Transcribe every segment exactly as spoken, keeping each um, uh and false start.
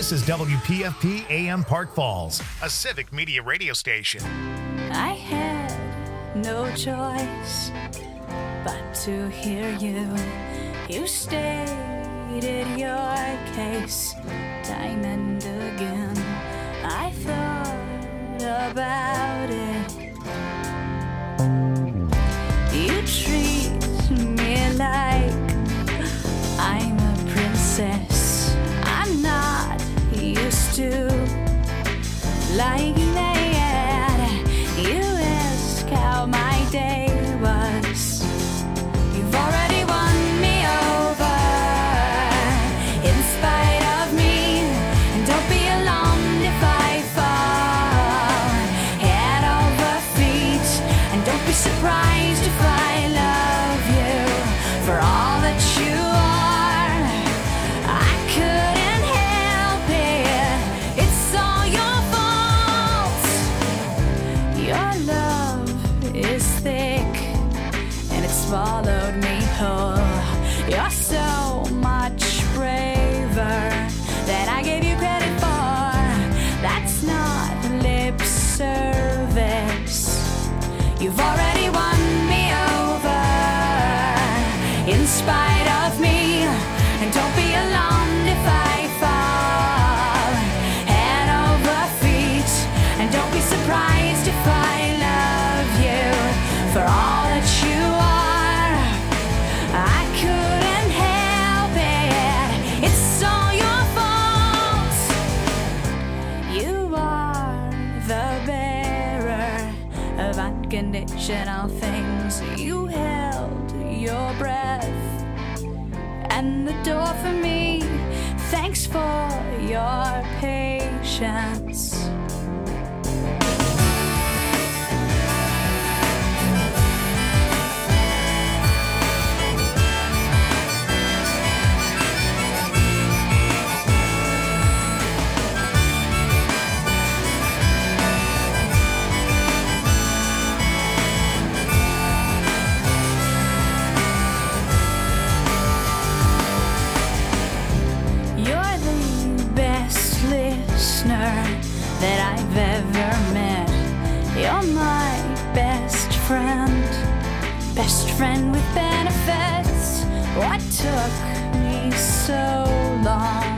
This is W P F P A M Park Falls, a civic media radio station. I had no choice but to hear you. You stated your case time and again. I thought about it. You treat me like I'm a princess. I'm not used to like that. You ask how my day was. You've already won me over in spite of me. And don't be alarmed if I fall head over feet. And don't be surprised if I love you for all that you are. I couldn't help it. It's all your fault. Your love is thick and it's swallowed me whole. You're so much braver than I gave you credit for. That's not lip service. You've already won me over in spite of me. And don't be alarmed if I fall head over feet. And don't be surprised if I love you for all that you are. I couldn't help it. It's all your fault. You are the bearer of unconditional things. You held your breath and the door for me. Thanks for your patience. You're the best listener that I've ever met. You're my best friend, best friend with benefits. What took me so long?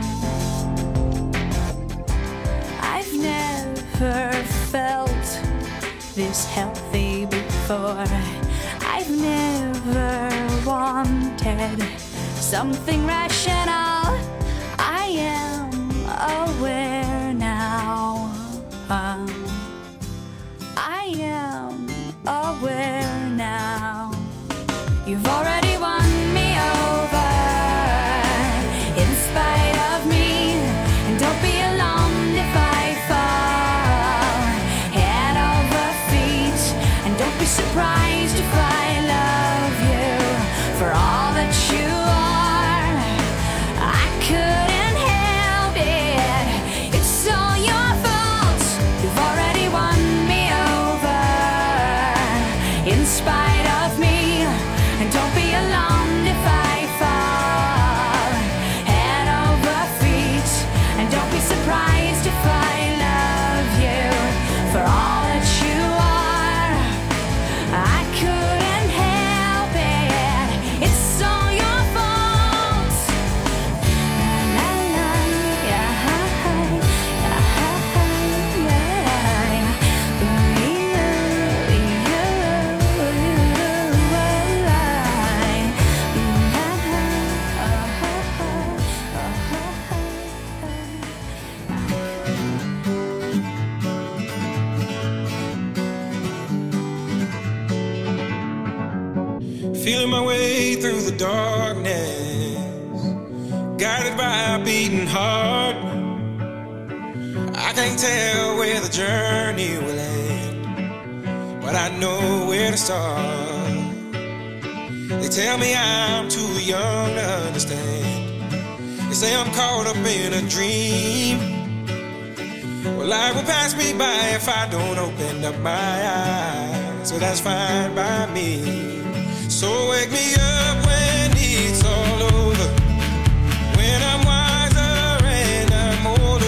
I've never felt this healthy before. I've never wanted something rational. I am aware now. Um, I am aware now. You've already won me over in spite of me. And don't be alarmed if I fall head over feet. And don't be surprised if I love you for all that you are. I couldn't help it. It's all your fault. You've already won me over in spite of me. And don't be alarmed if I fall head over feet. And don't be surprised if I love you for all that you are. I couldn't help it. It's all your fault. La, la, yeah, Feeling my way through the darkness, guided by a beating heart. I can't tell where the journey will end, but I know where to start. They tell me I'm too young to understand. They say I'm caught up in a dream. Well, life will pass me by if I don't open up my eyes, so that's fine by me. So wake me up when it's all over, when I'm wiser and I'm older.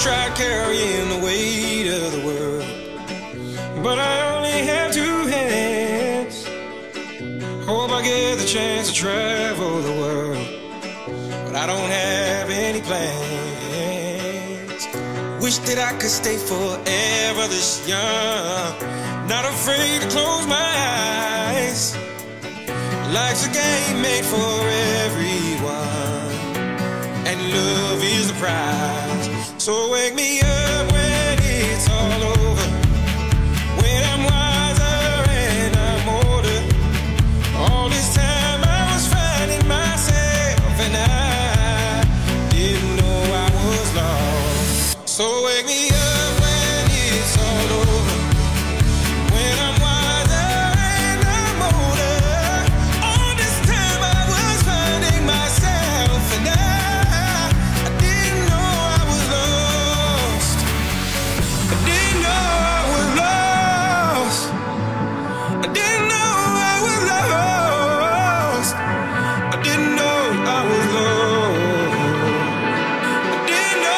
tried carrying the weight of the world, but I only have two hands. Hope I get the chance to travel the world, but I don't have any plans. Wish that I could stay forever this young, not afraid to close my eyes. Life's a game made for everyone, and love is the prize. So wake me up when it's all over, when I'm wiser and I'm older. All this time I was finding myself, and I didn't know I was lost. So wake me up when it's all over, when I'm wiser and I'm older. All this time I was finding myself, and I, I didn't know I was lost. I didn't know I was lost. I didn't know I was lost. I didn't know I was lost. I didn't know.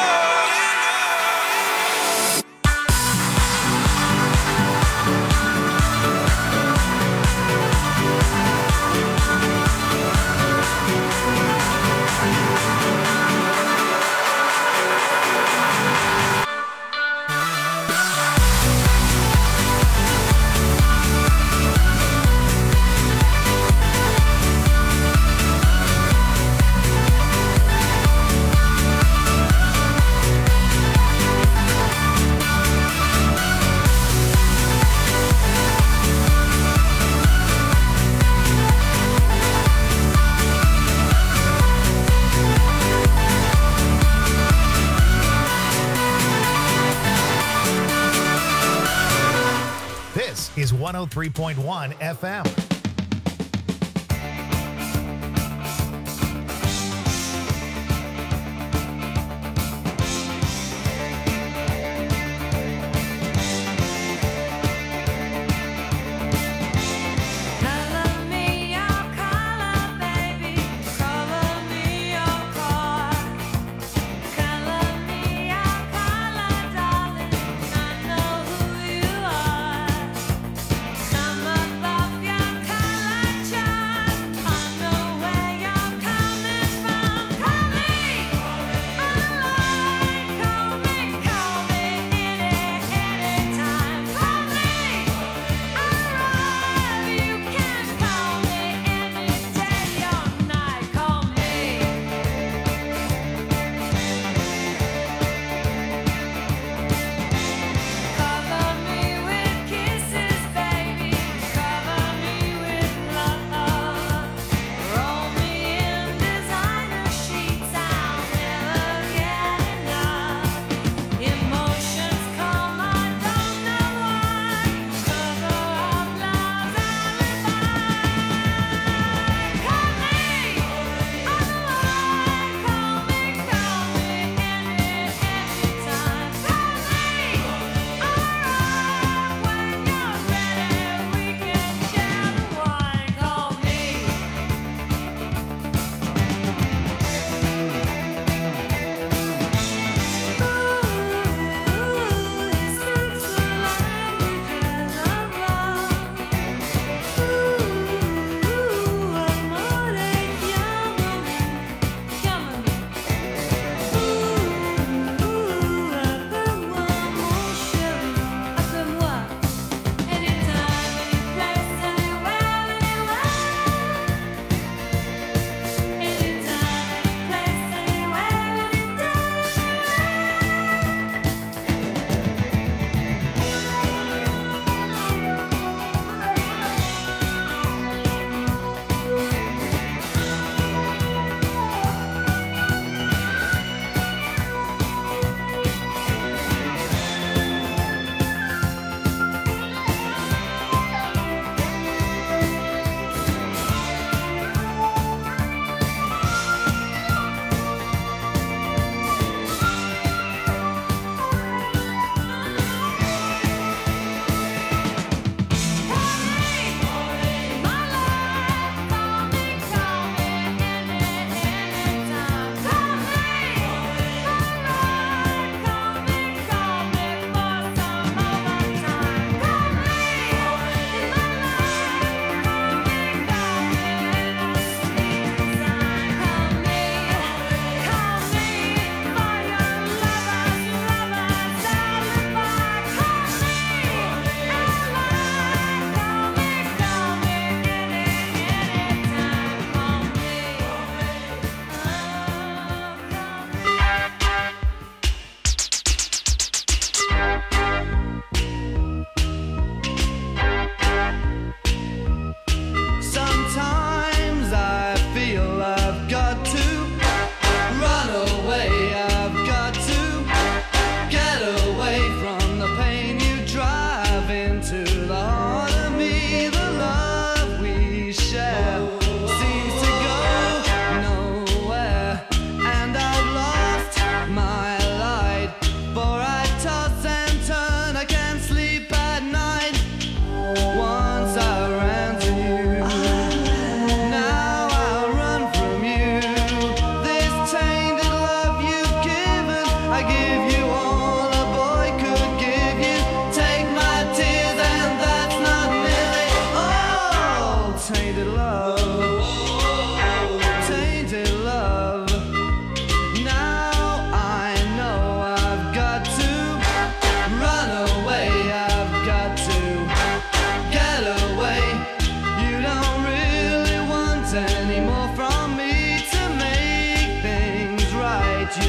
This is one oh three point one F M. Color me your color, baby. Color me your car. Color me your color, darling. I know who you are. Come above your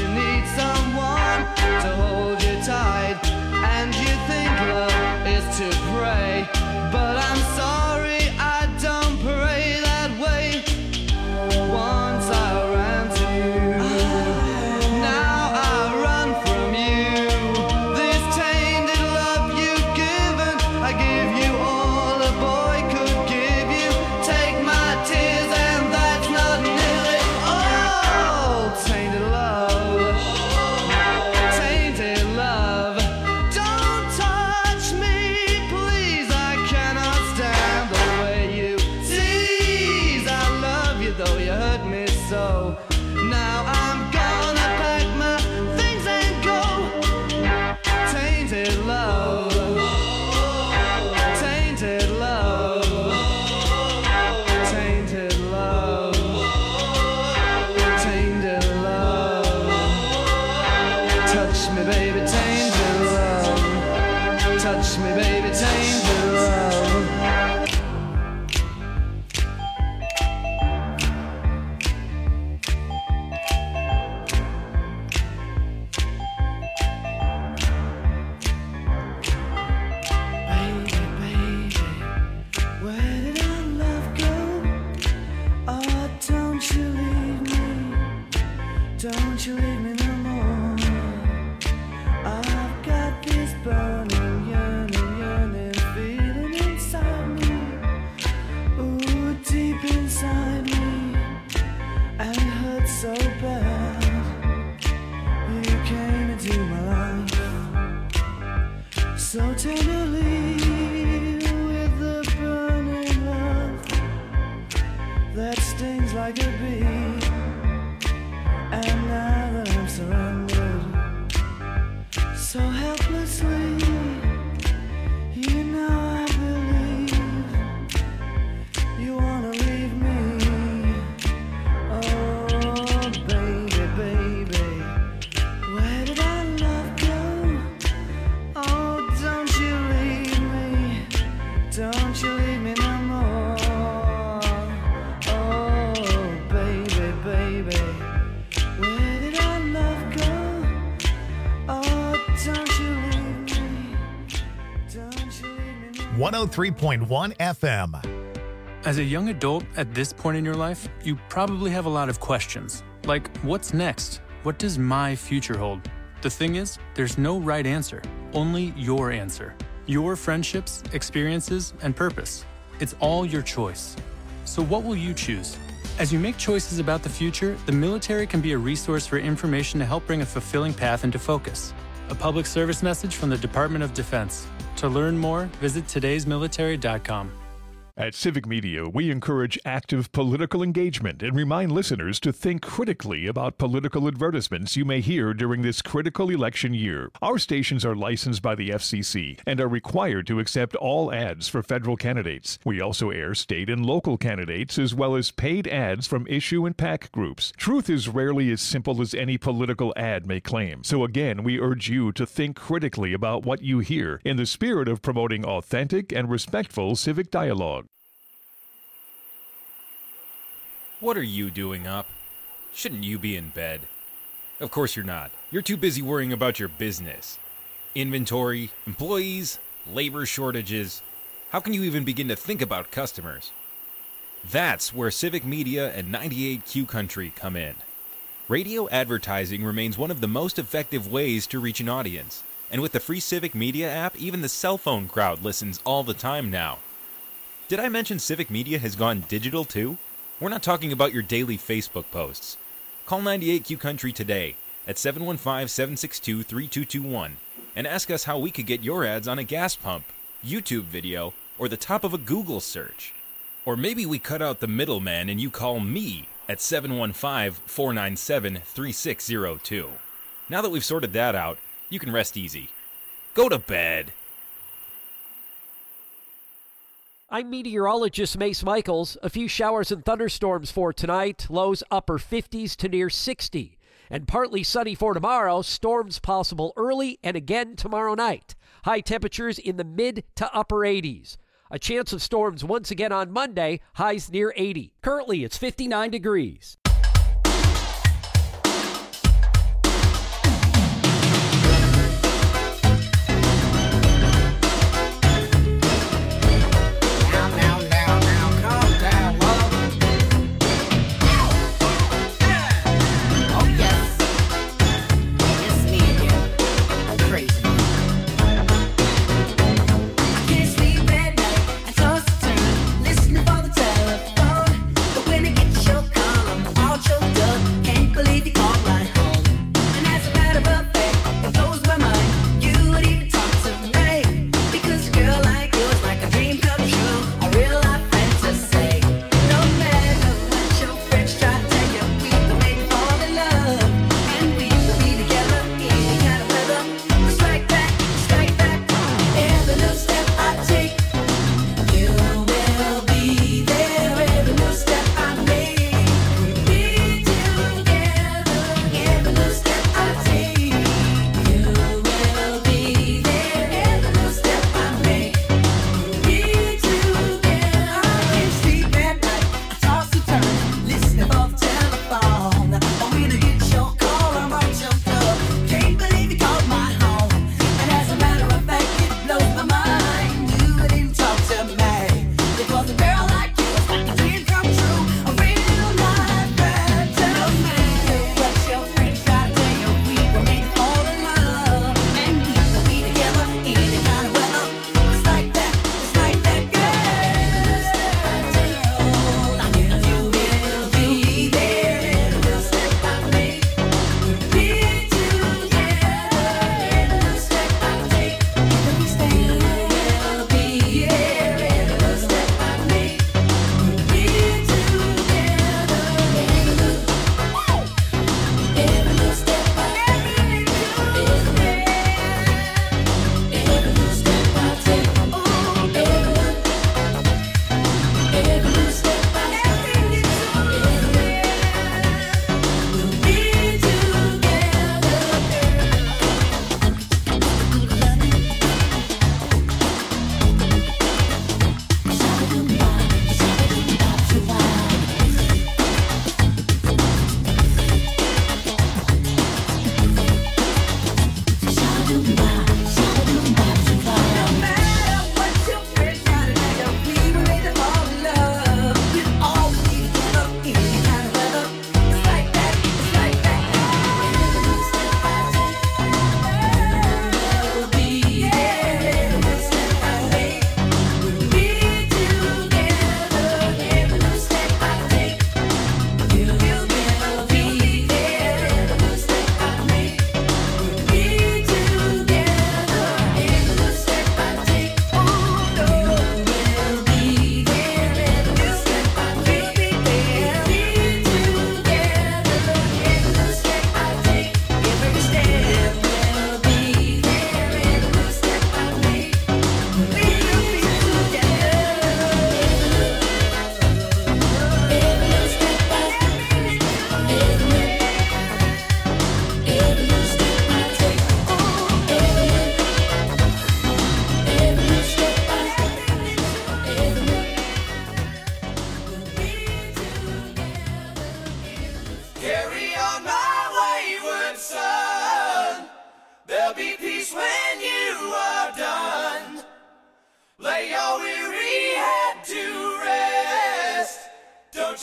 you need someone to hold you tight, and you think love is to pray, but I'm sorry, I don't pray that way. Once I ran to you, now I run from you. This tainted love you've given, I give you all a boy could give you. Take my tears and that's not nearly all. Tainted love, tainted love. Don't touch me, please, I cannot stand the way you tease. I love you though you hurt me so. Now I'm gonna pack my things and go. Tainted love, tainted love, tainted love, tainted love. Touch me, baby, tainted love. Touch me, baby, tainted love. Baby, baby, where did our love go? Oh, don't you leave me, don't you leave me no more. I've got this burning, yearning, yearning feeling inside me. Ooh, deep inside me, and it hurts so bad. You came into my life so tenderly, with the burning love that stings like a bee. And now that I'm surrounded so helplessly, you know I believe you wanna leave me. Oh, baby, baby, where did our love go? Oh, don't you leave me, don't you leave me no more. Oh, baby, baby, where did our love go? Oh, don't you leave me, don't you leave me no more. one oh three point one F M. As a young adult at this point in your life, you probably have a lot of questions. Like, what's next? What does my future hold? The thing is, there's no right answer, only your answer. Your friendships, experiences, and purpose. It's all your choice. So what will you choose? As you make choices about the future, the military can be a resource for information to help bring a fulfilling path into focus. A public service message from the Department of Defense. To learn more, visit todays military dot com. At Civic Media, we encourage active political engagement and remind listeners to think critically about political advertisements you may hear during this critical election year. Our stations are licensed by the F C C and are required to accept all ads for federal candidates. We also air state and local candidates as well as paid ads from issue and PAC groups. Truth is rarely as simple as any political ad may claim. So again, we urge you to think critically about what you hear in the spirit of promoting authentic and respectful civic dialogue. What are you doing up? Shouldn't you be in bed? Of course you're not. You're too busy worrying about your business. Inventory, employees, labor shortages. How can you even begin to think about customers? That's where Civic Media and ninety-eight Q Country come in. Radio advertising remains one of the most effective ways to reach an audience. And with the free Civic Media app, even the cell phone crowd listens all the time now. Did I mention Civic Media has gone digital too? We're not talking about your daily Facebook posts. Call ninety-eight Q Country today at seven one five, seven six two, three two two one and ask us how we could get your ads on a gas pump, YouTube video, or the top of a Google search. Or maybe we cut out the middleman and you call me at seven one five, four nine seven, three six zero two. Now that we've sorted that out, you can rest easy. Go to bed. I'm meteorologist Mace Michaels. A few showers and thunderstorms for tonight. Lows upper fifties to near sixty. And partly sunny for tomorrow. Storms possible early and again tomorrow night. High temperatures in the mid to upper eighties. A chance of storms once again on Monday. Highs near eighty. Currently, it's fifty-nine degrees.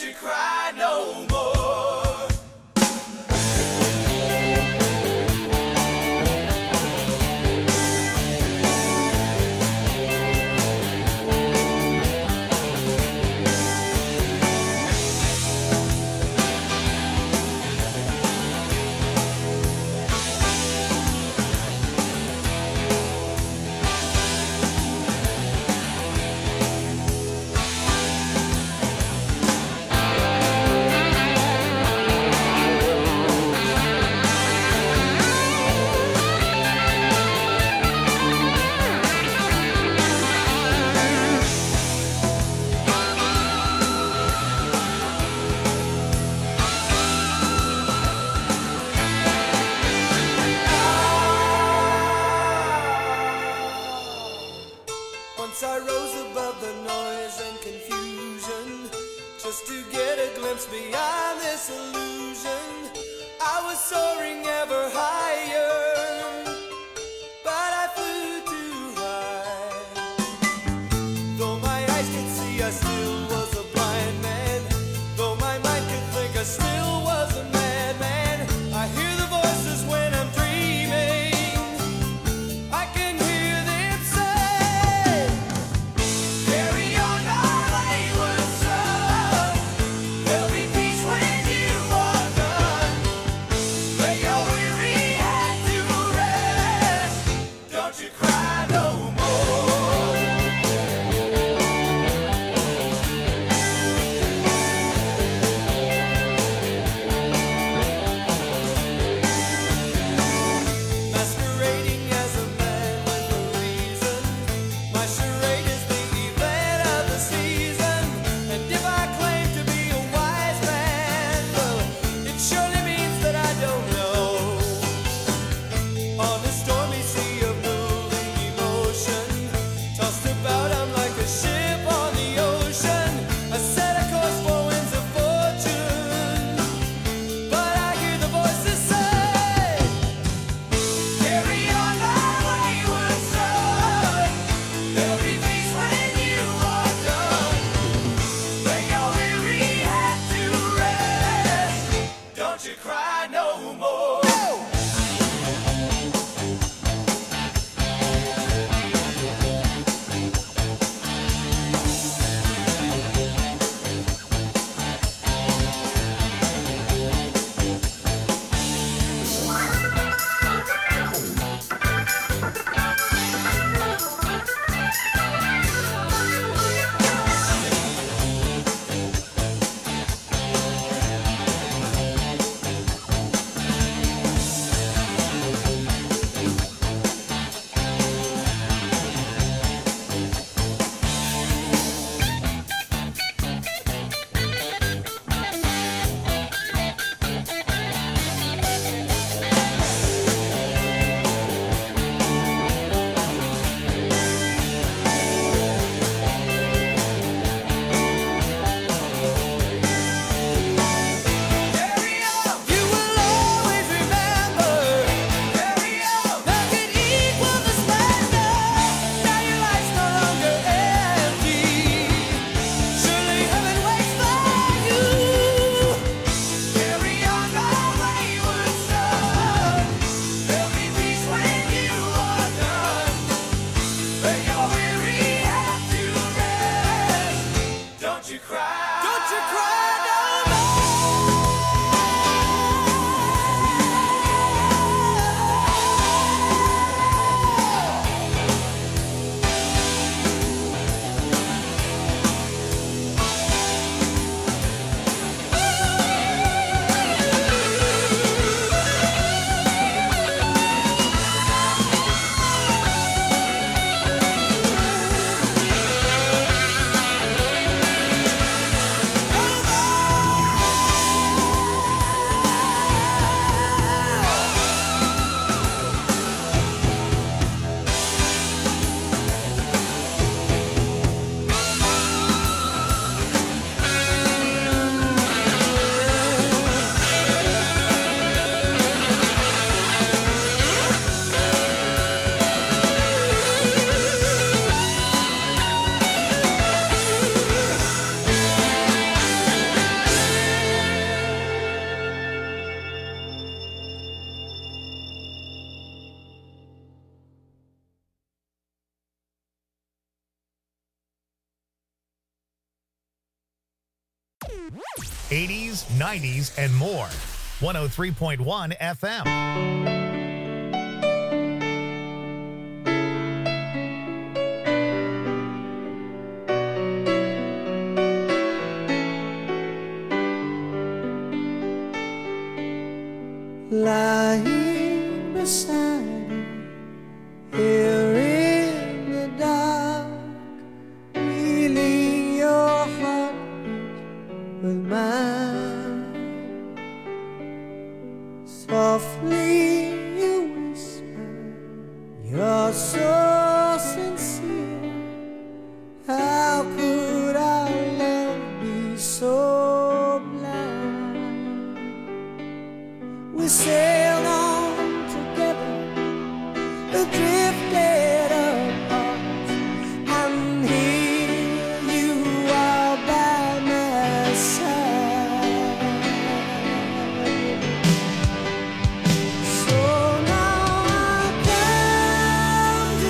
you cry no more. Thank eighties, nineties, and more. one oh three point one F M. Lying beside you, here in the dark, feeling your heartbeat with mine. Softly you whisper, you're so sincere. How could our love be so blind? We sailed on together, drifted apart, and here you are by my side. So now I come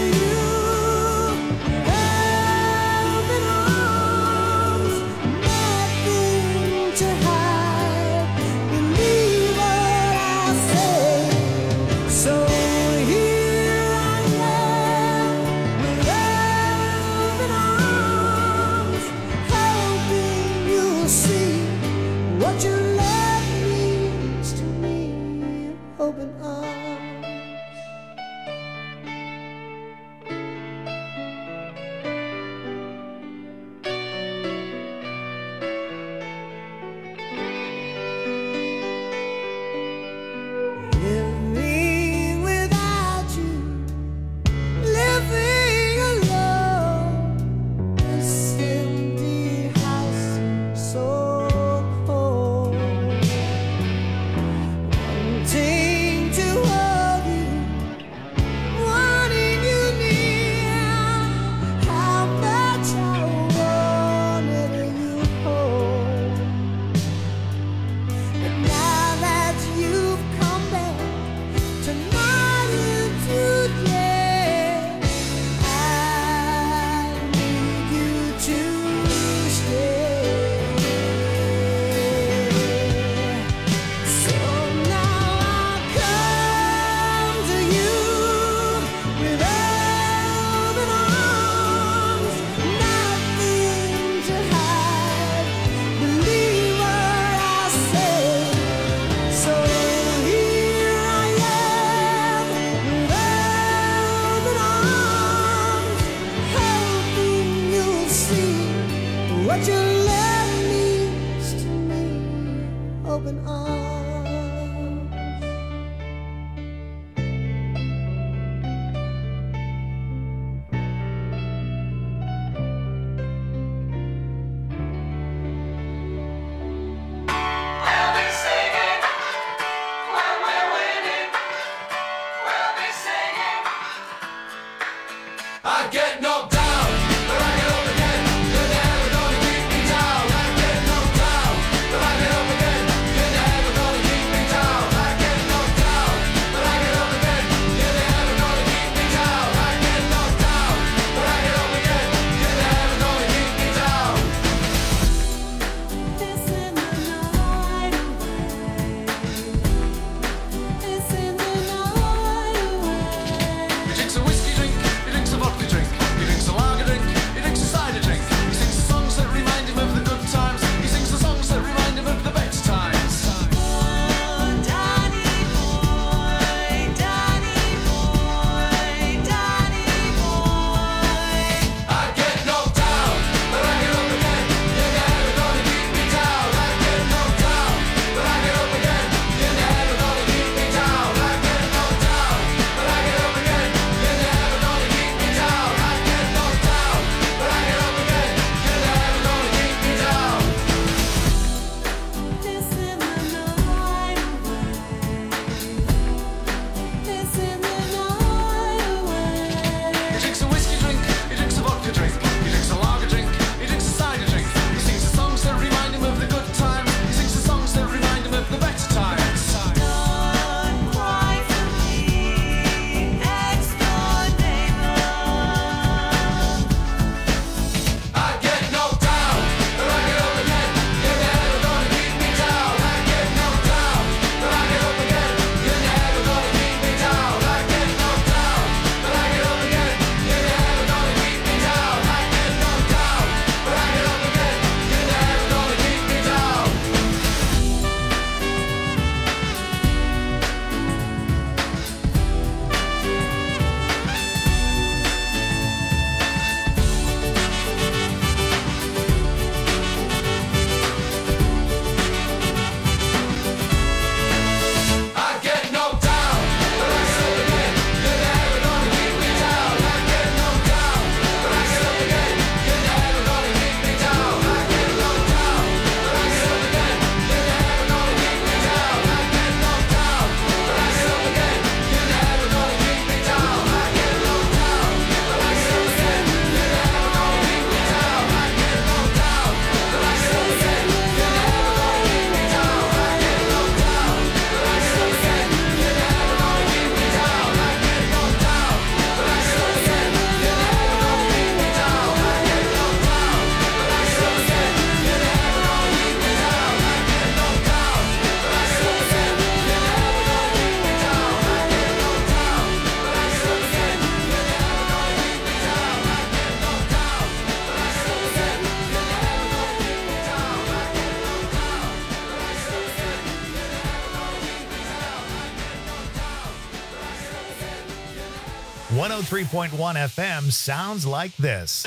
one oh three point one F M sounds like this.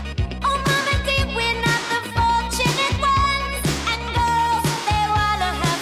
Fortunate ones and girls, they wanna have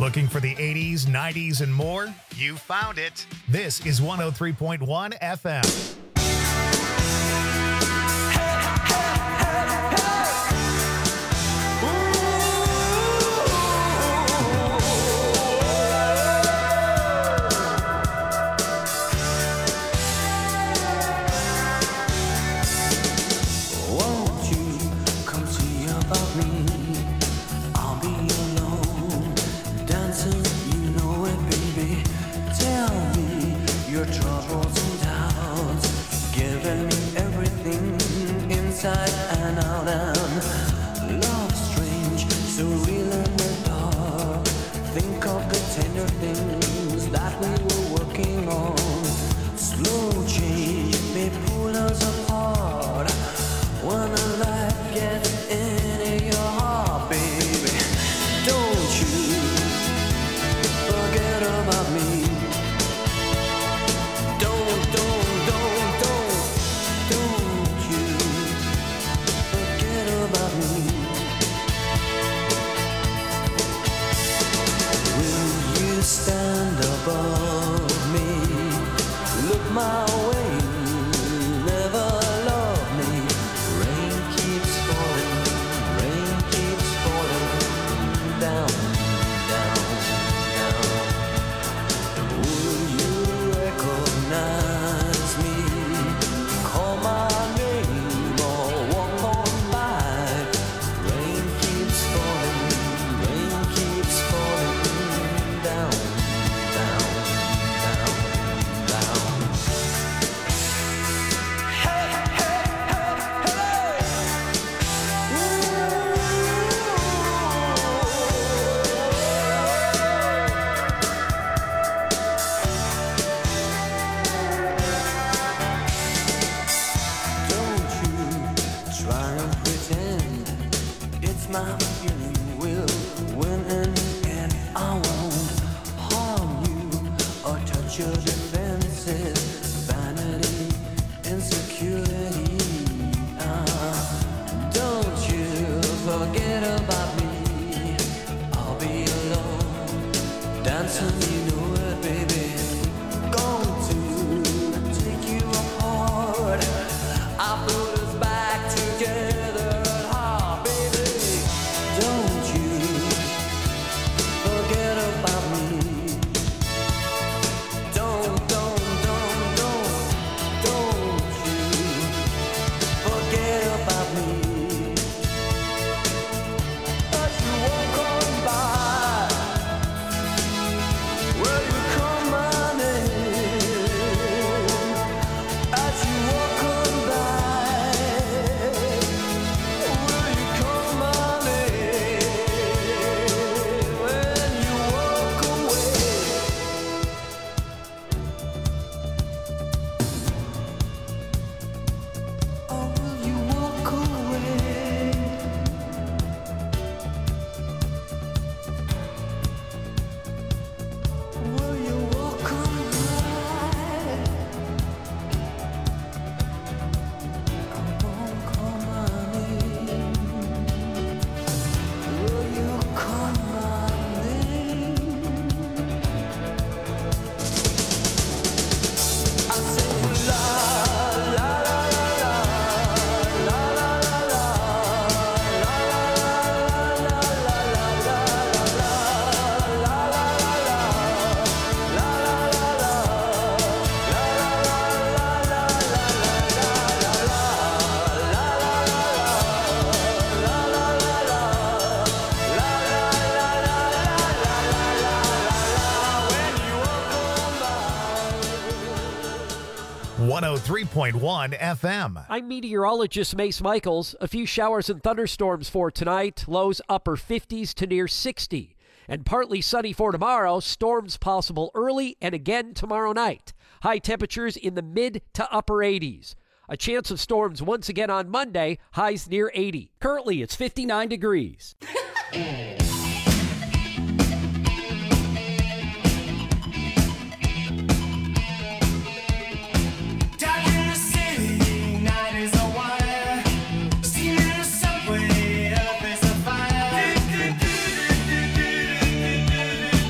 Looking for the eighties, nineties, and more? You found it. This is one oh three point one F M. Won't you come see about me? I'll be alone, dancing, you know it, baby. Tell me your troubles and doubts, giving me everything inside and out. And love strange, so real in the dark. Think of the tender things that we were working on. Slow change may pull us apart. When the light gets into your heart, baby, don't you forget about me. Don't, don't, don't, don't, don't you forget about me. Will you stand above me? Look my way, never love me. Rain keeps falling, rain keeps falling down, down, down. Will you recognize me? Call my name or walk on by. Rain keeps falling, rain keeps falling down, down, down, down. Don't you try and pretend it's my feeling will win in the end. I won't harm you or touch your defenses. Vanity, insecurity. Ah, don't you forget about me. I'll be alone, dancing, you know it, baby. Going to take you apart. I put us back together at heart, baby. Don't you forget about me. Don't, don't, don't, don't, don't you forget about me. As you walk on by, will you call my name? As you walk on by, will you call my name? When you walk away, or will you walk away? Will you walk away? I won't call my name. Will you call my name? I say la la la la la la la la la la la la la la la. one oh three point one F M. I'm meteorologist Mace Michaels. A few showers and thunderstorms for tonight. Lows upper fifties to near sixty. And partly sunny for tomorrow. Storms possible early and again tomorrow night. High temperatures in the mid to upper eighties. A chance of storms once again on Monday. Highs near eighty. Currently, it's fifty-nine degrees. Dark in the city, night is a wire. Steam in the subway, up is a fire.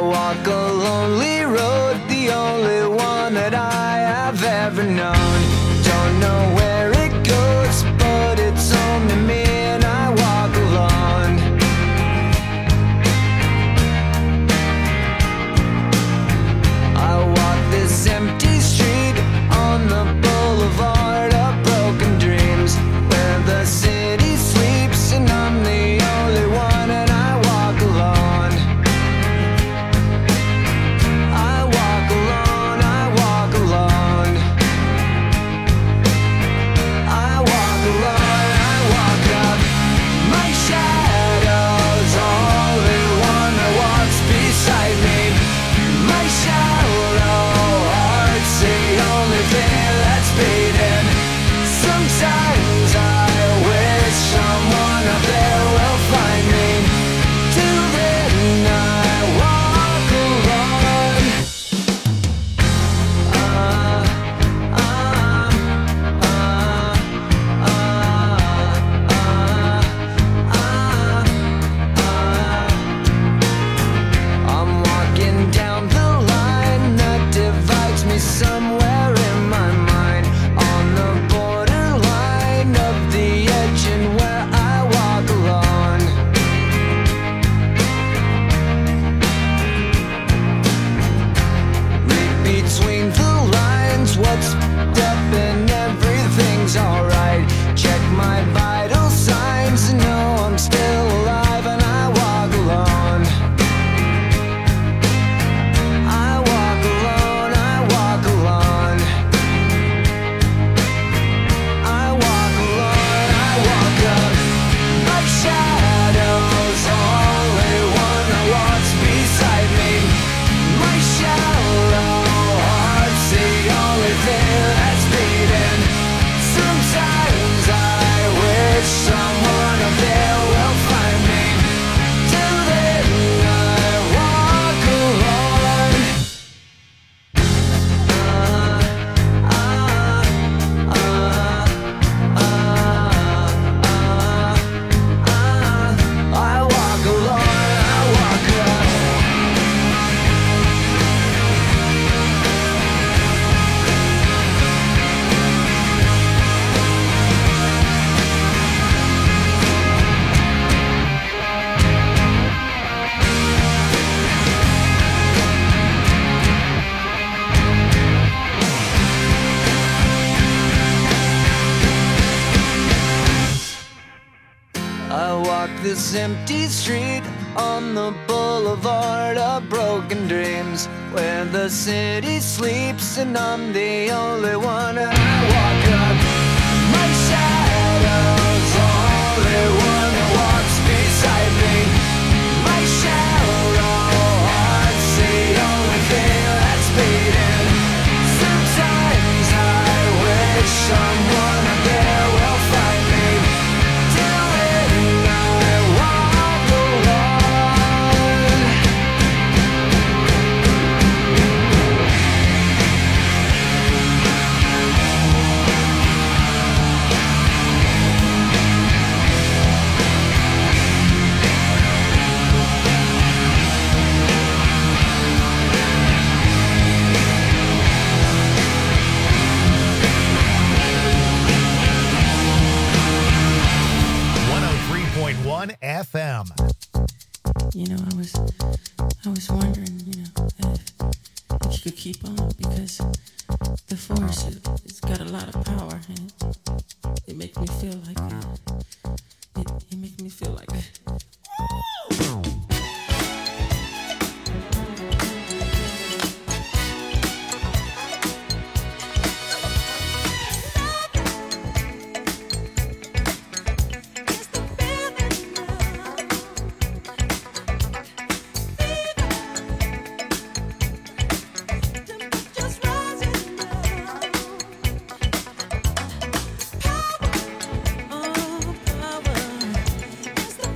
walk a lonely road, the only one that I have ever known. Don't know where it goes, but it's home to me and I walk alone. I walk this empty street on the boulevard of broken dreams, where the city sleeps and I'm the only one and I walk alone. I walk alone, I walk alone. I walk alone, I walk up. My shadow's only one that walks beside me. My shallow heart's the only thing that's beating. Sometimes I wish someone up there will find me. Till then I walk alone. Uh, uh, uh, uh, uh, uh. I'm walking down the line that divides me somewhere in my mind, on the borderline of the edge and where I walk alone. Read between the lines what's up and everything's alright. Check my vital signs and know I'm still alive and I walk alone. I walk alone, I walk alone. I walk alone, I walk up. My shadow's only one that walks beside me. My shallow heart's the only thing that's beating. Sometimes I wish someone up there will find me. Till then I walk alone. I walk alone, I walk up. I walk this empty street on the boulevard of broken dreams, where the city sleeps and I'm the only one and I walk up. My shadow's only one that walks beside me. My shallow heart's the only thing that's beating. Sometimes I wish someone up there will find me. Till then I walk alone. one oh three point one F M. You know, I was, I was wondering, you know, if, if you could keep on, because the force, it, it's got a lot of power, and it, it makes me feel like, uh, it, it makes me feel like. Just rising now. Power, oh power, it's the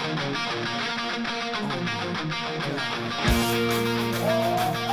Oh my God.